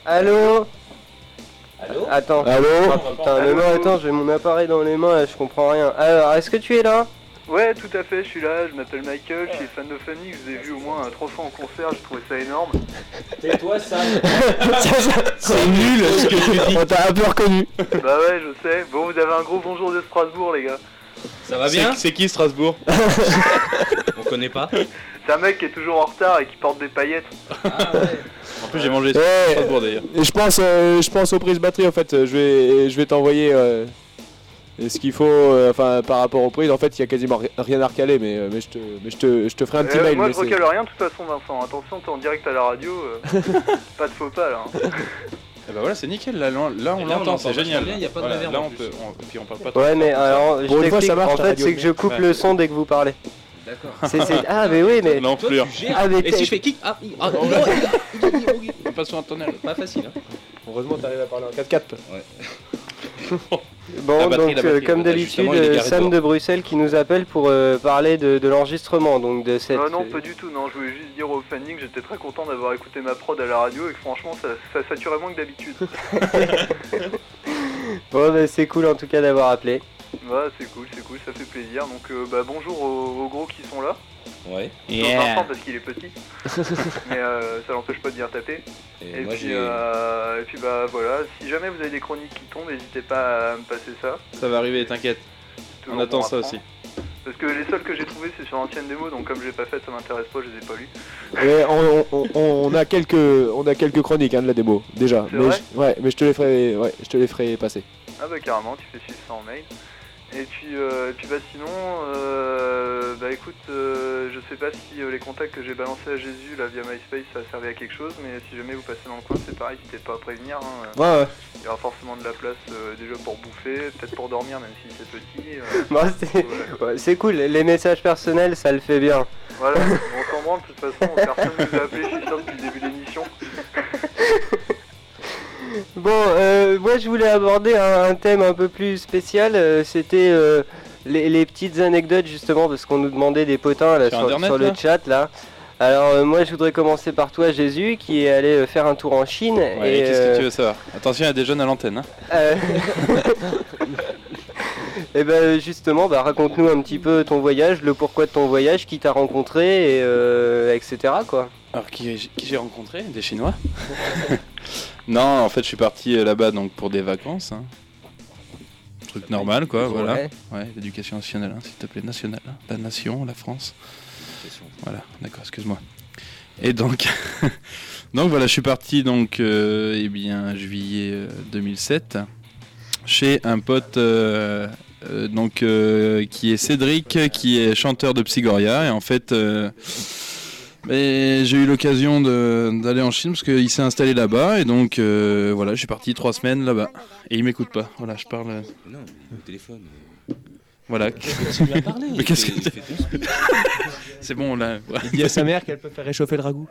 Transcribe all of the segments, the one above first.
Allô? Allô? Attends. Allô? Oh, putain, mais non, attends, j'ai mon appareil dans les mains, là, je comprends rien. Alors, est-ce que tu es là? Ouais, tout à fait, je suis là, je m'appelle Michael, je suis fan de Fanny, je vous ai vu au moins 3 fois en concert, j'ai trouvé ça énorme. Tais-toi, Sam. C'est nul ce que tu dis. On t'a un peu reconnu. Bah ouais, je sais. Bon, vous avez un gros bonjour de Strasbourg, les gars. Ça va bien? C'est qui Strasbourg? On connaît pas. C'est un mec qui est toujours en retard et qui porte des paillettes. Ah ouais. En plus j'ai mangé Strasbourg d'ailleurs. Et je pense aux prises batterie en fait. Je vais t'envoyer ce qu'il faut par rapport aux prises. En fait il y a quasiment rien à recaler mais je te ferai un petit mail. Moi je recale rien de toute façon, Vincent. Attention, t'es en direct à la radio. Pas de faux pas là. Et bah voilà, c'est nickel, là on l'entend, c'est génial. Il y a pas de réverb. Là on peut, puis on parle pas trop. Ouais, mais alors, je t'explique, en fait, c'est que je coupe le son dès que vous parlez. D'accord. Ah, mais oui, mais... Non Toi, plus. tu gères. Ah, mais Et si je fais kick? Pas sur un tunnel. Pas facile, hein. Heureusement t'arrives à parler en 4x4. Ouais. Bon, La batterie, donc, comme justement, il est d'habitude, garé Sam dehors. de Bruxelles qui nous appelle pour parler de l'enregistrement, donc de cette... Non, pas du tout, non, je voulais juste dire au Fanny que j'étais très content d'avoir écouté ma prod à la radio et que franchement ça saturait moins que d'habitude. Bon, bah, c'est cool en tout cas d'avoir appelé. Ouais, c'est cool, ça fait plaisir. Donc bonjour aux gros qui sont là. Ouais. Sauf Vincent parce qu'il est petit. Mais ça l'empêche pas de bien taper. Et Et moi puis, j'ai. et puis voilà, si jamais vous avez des chroniques qui tombent, n'hésitez pas à me passer ça. Ça va arriver, t'inquiète. C'est On toujours attend bon à ça prendre. aussi. Parce que les seuls que j'ai trouvés c'est sur l'ancienne démo, donc comme j'ai pas fait, ça m'intéresse pas, je les ai pas lus. Et on a quelques chroniques de la démo déjà. C'est vrai Mais je te les ferai passer. Ah bah carrément, tu fais suivre ça en mail. Et puis sinon, écoute, je sais pas si les contacts que j'ai balancés à Jésus là via MySpace ça a servi à quelque chose, mais si jamais vous passez dans le coin, c'est pareil, n'hésitez pas à prévenir. Ouais. Il y aura forcément de la place déjà pour bouffer, peut-être pour dormir même si c'est petit. Bon, c'est cool, les messages personnels, ça le fait bien. Voilà, on s'en branle, de toute façon, personne ne nous a appelé, je suis sûr, depuis le début de l'émission. Bon, moi je voulais aborder un thème un peu plus spécial, c'était les petites anecdotes justement, parce qu'on nous demandait des potins là, Sur sur Internet, le là chat là. Alors moi je voudrais commencer par toi Jésus, qui est allé faire un tour en Chine. Ouais, qu'est-ce que tu veux savoir? Attention, il y a des jeunes à l'antenne. Et ben justement, raconte-nous un petit peu ton voyage, le pourquoi de ton voyage, qui t'a rencontré, etc. quoi. Alors qui j'ai rencontré? Des Chinois? Non, en fait je suis parti là-bas donc pour des vacances. Truc normal quoi, voilà. Ouais, l'éducation nationale, s'il te plaît, nationale. La nation, la France. Voilà, d'accord, excuse-moi. Et donc, donc voilà, je suis parti donc juillet 2007 chez un pote qui est Cédric, qui est chanteur de Psygoria, et en fait j'ai eu l'occasion d'aller en Chine parce qu'il s'est installé là-bas, et donc voilà, je suis parti 3 semaines là-bas et il m'écoute pas. Voilà, je parle. Non, au téléphone. Voilà. Tu lui as parlé. Mais qu'est-ce que c'est bon là. Il dit à sa mère qu'elle peut faire réchauffer le ragoût.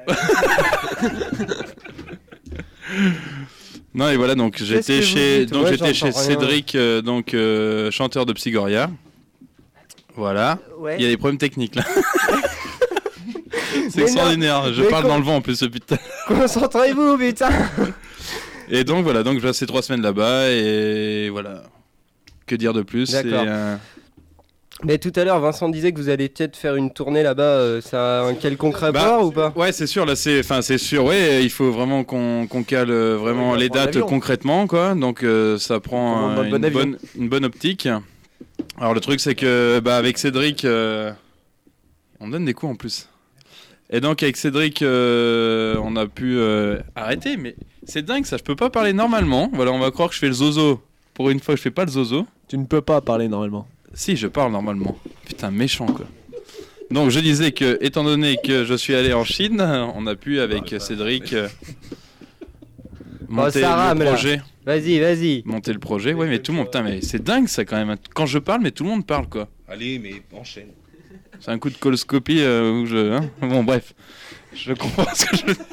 Non et voilà, donc j'étais chez Cédric, chanteur de Psygoria. Voilà. Ouais. Il y a des problèmes techniques là. C'est Mais extraordinaire. non, Je mais parle dans le vent en plus ce putain. Concentrez-vous, putain. Et donc voilà, donc je passais 3 semaines là-bas et voilà. Que dire de plus? D'accord. Mais tout à l'heure, Vincent disait que vous allez peut-être faire une tournée là-bas. Ça a un quelconque rapport ou pas? Ouais, c'est sûr. Là, c'est sûr. Ouais, il faut vraiment qu'on cale vraiment les dates concrètement, quoi. Donc ça prend une bonne optique. Alors le truc, c'est que avec Cédric, on donne des coups en plus. Et donc avec Cédric, on a pu arrêter. Mais c'est dingue, ça. Je peux pas parler normalement. Voilà, on va croire que je fais le zozo. Pour une fois, je fais pas le zozo. Tu ne peux pas parler normalement. Si, je parle normalement. Putain, méchant quoi. Donc je disais que, étant donné que je suis allé en Chine, on a pu avec Cédric monter le projet. Vas-y. Monter le projet, ouais, mais tout le monde, putain, mais c'est dingue ça quand même. Quand je parle, mais tout le monde parle quoi. Allez, mais enchaîne. C'est un coup de coloscopie où je. Bon, bref. Je comprends ce que je veux dire.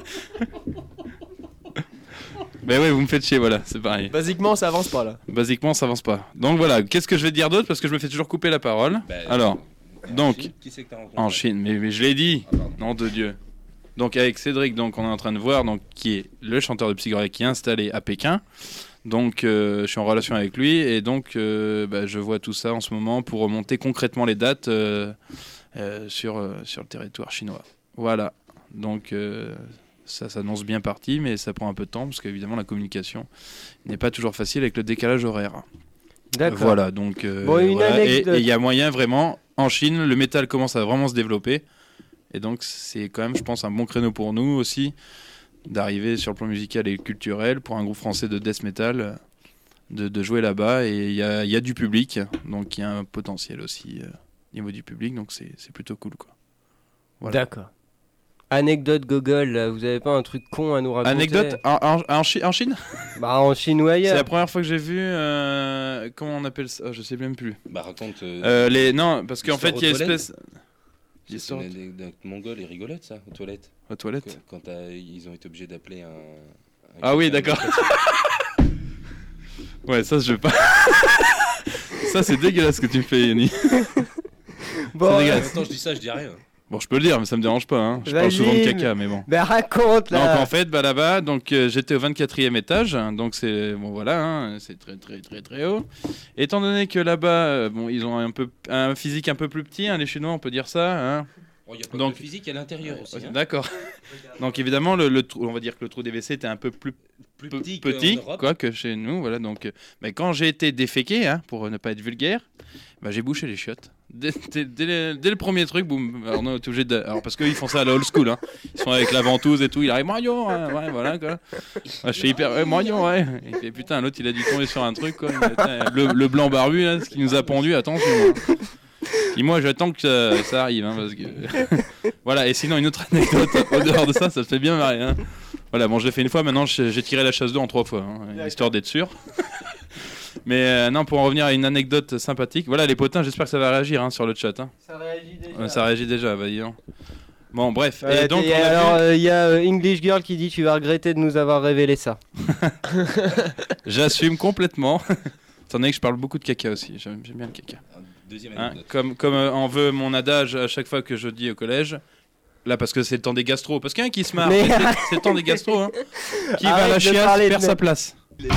Mais ouais, vous me faites chier, voilà, c'est pareil. Basiquement, ça avance pas là. Basiquement, ça avance pas. Donc voilà, qu'est-ce que je vais te dire d'autre parce que je me fais toujours couper la parole. Alors, donc, Qui c'est que t'as rencontré? en Chine, mais je l'ai dit. Nom de Dieu. Donc avec Cédric, donc on est en train de voir, donc qui est le chanteur de Psygorek qui est installé à Pékin. Donc je suis en relation avec lui et donc je vois tout ça en ce moment pour remonter concrètement les dates sur le territoire chinois. Voilà. Donc ça s'annonce bien parti, mais ça prend un peu de temps parce qu'évidemment la communication n'est pas toujours facile avec le décalage horaire. D'accord. Voilà, donc voilà. Et il y a moyen vraiment, en Chine, le métal commence à vraiment se développer. Et donc c'est quand même, je pense, un bon créneau pour nous aussi d'arriver sur le plan musical et culturel pour un groupe français de death metal, de jouer là-bas. Et il y a du public, donc il y a un potentiel aussi au niveau du public, donc c'est plutôt cool, quoi. Voilà. D'accord. Anecdote Gogol, là, vous avez pas un truc con à nous raconter? Anecdote en Chine? Bah en Chine ou ailleurs. C'est la première fois que j'ai vu, comment on appelle ça? Je sais même plus. Bah raconte. Non, parce qu'en fait il y a une espèce... C'est une anecdote mongole et rigolote, ça, aux toilettes. Aux toilettes? Quand ils ont été obligés d'appeler un ah oui, d'accord. Ouais, ça je vais pas... Ça c'est dégueulasse ce que tu me fais, Yanni. Bon, attends, je dis ça, je dis rien. Bon, je peux le dire, mais ça me dérange pas. Hein. Je parle souvent de caca, mais bon. Ben raconte là. Donc en fait, là-bas, donc j'étais au 24e étage, donc c'est bon voilà, hein, c'est très très très très haut. Étant donné que là-bas, ils ont un physique un peu plus petit, hein, les Chinois, on peut dire ça. Hein. Il n'y a pas donc, que le physique, il y a l'intérieur aussi. Hein. D'accord. Donc évidemment, le trou, on va dire que le trou des WC était un peu plus petit quoi, que chez nous. Voilà, donc, mais quand j'ai été déféqué, hein, pour ne pas être vulgaire, j'ai bouché les chiottes. Dès le premier truc, boum, alors on est obligé de... Alors parce qu'ils font ça à la old school, hein. Ils sont avec la ventouse et tout, il arrive Mario, hein, ouais, voilà quoi. Je fais hyper Mario, ouais. Et puis, putain, l'autre il a dû tomber sur un truc quoi. Le blanc barbu là, ce qui nous a pendu, attention. Et moi j'attends que ça arrive, hein, parce que voilà. Et sinon une autre anecdote au dehors de ça, ça me fait bien marrer. Hein. Voilà, bon je l'ai fait une fois, maintenant j'ai tiré la chasse d'eau en 3 fois, hein, histoire d'être sûr. Mais non, pour en revenir à une anecdote sympathique, voilà les potins, j'espère que ça va réagir hein, sur le chat. Hein. Ça réagit déjà. Ça réagit déjà, vas-y. Hein. Bon, bref. Et donc, il y a English Girl qui dit tu vas regretter de nous avoir révélé ça. J'assume complètement. Étant donné que je parle beaucoup de caca aussi, j'aime bien le caca. Deuxième anecdote. Comme on veut mon adage à chaque fois que je dis au collège. Là, parce que c'est le temps des gastros. Parce qu'il y en a qui se marre. C'est le temps des gastros. Hein. Qui va à la chiasse perd sa place.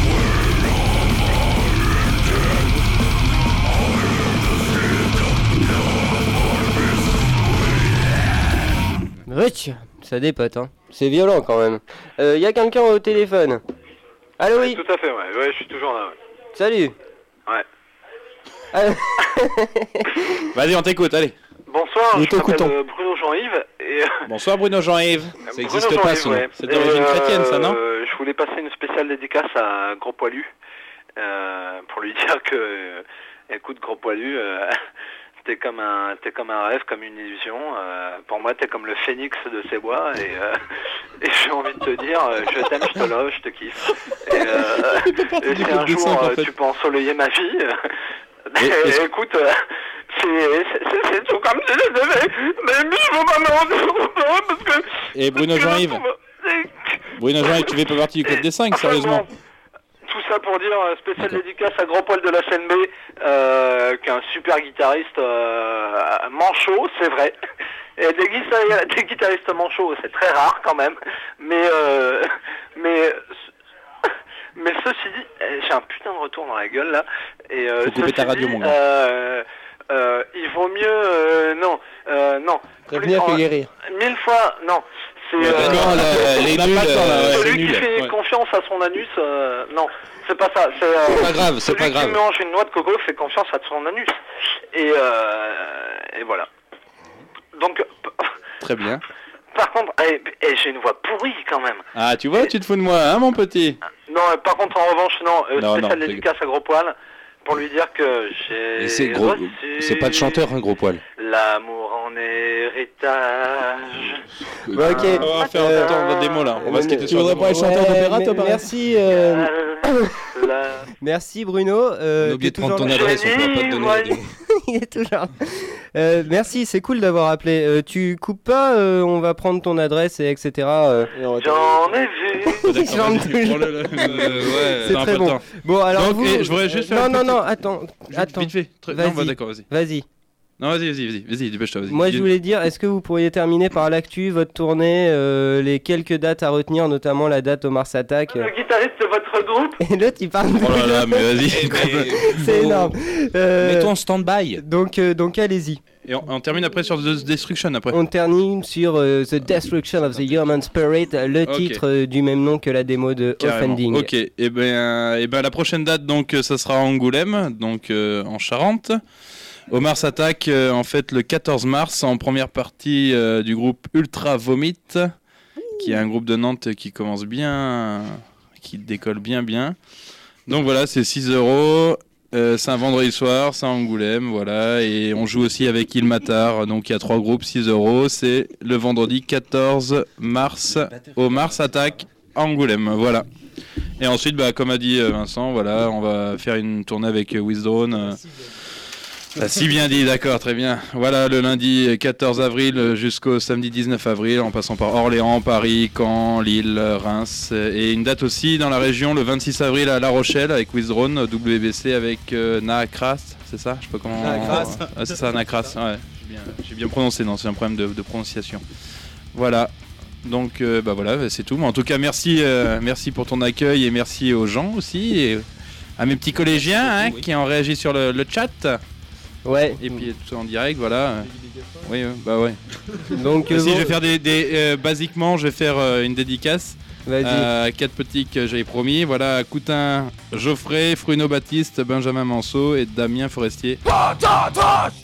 Rich, ça dépote, hein. C'est violent quand même. Y a quelqu'un au téléphone? Allô, oui. Tout à fait, ouais, je suis toujours là. Ouais. Salut. Ouais. Vas-y, on t'écoute, allez. Bonsoir, je m'appelle Bruno Jean-Yves. Et... Bonsoir Bruno Jean-Yves. Ça n'existe pas, sinon. Ouais. C'est d'origine chrétienne, ça, non? Je voulais passer une spéciale dédicace à Gros Poilu pour lui dire que, écoute, Gros Poilu, t'es comme un rêve, comme une illusion. Pour moi, t'es comme le phénix de ces bois. Et j'ai envie de te dire, je t'aime, je te love, je te kiffe. Et si un jour tu peux ensoleiller ma vie, écoute, c'est tout comme si j'étais... Mais je veux pas me rendre parce que... Et Bruno Jean-Yves, tu fais pas partie du club des 5, sérieusement? Tout ça pour dire spécial dédicace à Gros Poil de la scène B, qui est un super guitariste manchot, c'est vrai. Et des guitaristes manchots, c'est très rare quand même. Mais ceci dit, j'ai un putain de retour dans la gueule là. Et faut couper ta radio, mon gars. Il vaut mieux non. Prévenir que guérir. 1000 fois non. C'est celui qui fait confiance à son anus. Non, c'est pas ça. C'est pas grave, c'est pas grave. Celui qui mange une noix de coco fait confiance à son anus. Et voilà. Donc. Très bien. Par contre, j'ai une voix pourrie quand même. Ah, tu vois, tu te fous de moi, hein, mon petit? Non, par contre, en revanche, spécial dédicace à Gros Poil. Pour lui dire que j'ai c'est pas de chanteur, hein, Gros Poil. L'amour en héritage. Bon, ok. On va faire la démo là. On va se quitter sur. Tu voudrais pas être chanteur d'opéra, toi, pareil? Merci. Merci Bruno. N'oublie de prendre ton adresse, on pourra pas te donner la démo. Il est toujours. Merci, c'est cool d'avoir appelé. Tu coupes pas, on va prendre ton adresse et etc. J'en ai vu. C'est très bon. Bon alors donc, je voudrais juste faire non, attends. Vite fait. Vas-y. Non, d'accord, vas-y. Non, vas-y, dépêche-toi. Vas-y. Moi, je voulais dire, est-ce que vous pourriez terminer par l'actu, votre tournée, les quelques dates à retenir, notamment la date au Mars Attack. Le guitariste de votre groupe. Et l'autre, il parle. Oh là là, mais vas-y. C'est énorme. Mets-toi en stand-by. Donc allez-y. Et on termine après sur The Destruction après. On termine sur The Destruction of the Human Spirit, le titre du même nom que la démo de Offending. Ok, et ben la prochaine date donc ça sera à Angoulême, donc en Charente. Au Mars Attack, en fait le 14 mars en première partie du groupe Ultra Vomit, qui est un groupe de Nantes qui commence bien, qui décolle bien. Donc voilà, c'est 6€. C'est un vendredi soir, c'est à Angoulême, voilà, et on joue aussi avec Ilmatar, donc il y a 3 groupes, 6€, c'est le vendredi 14 mars au Mars Attack à Angoulême, voilà. Et ensuite, comme a dit Vincent, voilà, on va faire une tournée avec Withdrawn. Si bien dit, d'accord, très bien. Voilà, le lundi 14 avril jusqu'au samedi 19 avril, en passant par Orléans, Paris, Caen, Lille, Reims. Et une date aussi dans la région, le 26 avril à La Rochelle, avec Withdrawn, WBC avec Nakras, c'est ça? Je sais pas comment... Nakras. C'est ça, Nakras, ouais. J'ai bien prononcé, non, c'est un problème de prononciation. Voilà. Donc, voilà, c'est tout. Mais en tout cas, merci pour ton accueil et merci aux gens aussi. Et à mes petits collégiens qui ont réagi sur le chat. Ouais. Et puis tout ça en direct, voilà. Oui, ouais. Donc je vais faire basiquement, je vais faire une dédicace. Vas-y. À 4 petits que j'avais promis. Voilà, Coutin, Geoffrey, Fruno Baptiste, Benjamin Manceau et Damien Forestier.